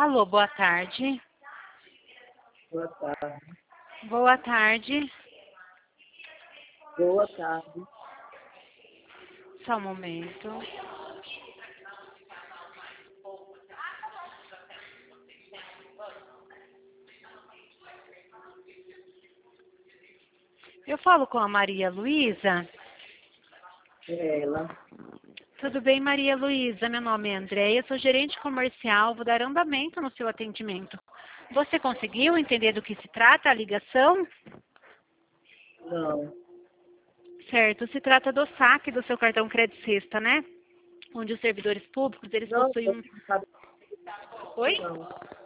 Alô, boa tarde. Boa tarde. Boa tarde. Boa tarde. Só um momento. Eu falo com a Maria Luísa. É ela. Tudo bem, Maria Luísa? Meu nome é Andréia, sou gerente comercial, vou dar andamento no seu atendimento. Você conseguiu entender do que se trata a ligação? Não. Certo, se trata do saque do seu cartão Crédito Sexta, né? Onde os servidores públicos, eles Não, possuem um... Oi? não.